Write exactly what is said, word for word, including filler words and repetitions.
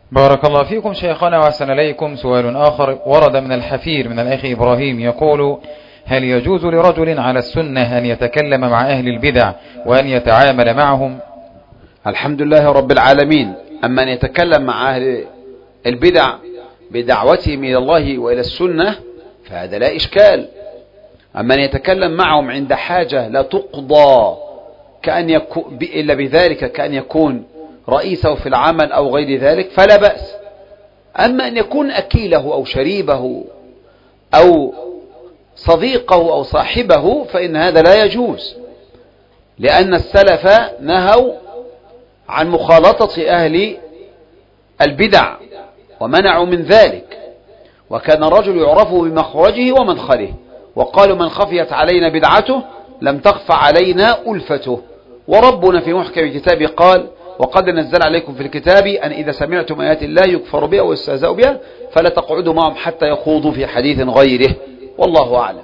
بارك الله فيكم شيخنا وأحسن إليكم. سؤال آخر ورد من الحفير من الأخ إبراهيم يقول: هل يجوز لرجل على السنة أن يتكلم مع أهل البدع وأن يتعامل معهم؟ الحمد لله رب العالمين. أما أن يتكلم مع أهل البدع بدعوتهم إلى الله وإلى السنة فهذا لا إشكال. أما أن يتكلم معهم عند حاجة لا تقضى كأن يكون إلا بذلك كأن يكون رئيسه في العمل أو غير ذلك فلا بأس. أما أن يكون أكيله أو شريبه أو صديقه أو صاحبه فإن هذا لا يجوز، لأن السلف نهوا عن مخالطة أهل البدع ومنعوا من ذلك، وكان الرجل يعرف بمخرجه ومدخله، وقالوا: من خفيت علينا بدعته لم تخف علينا ألفته. وربنا في محكم كتابه قال: وقد نزل عليكم في الكتاب أن إذا سمعتم آيات الله يكفر بها ويستهزأ بها فلا تقعدوا معهم حتى يخوضوا في حديث غيره، والله أعلم.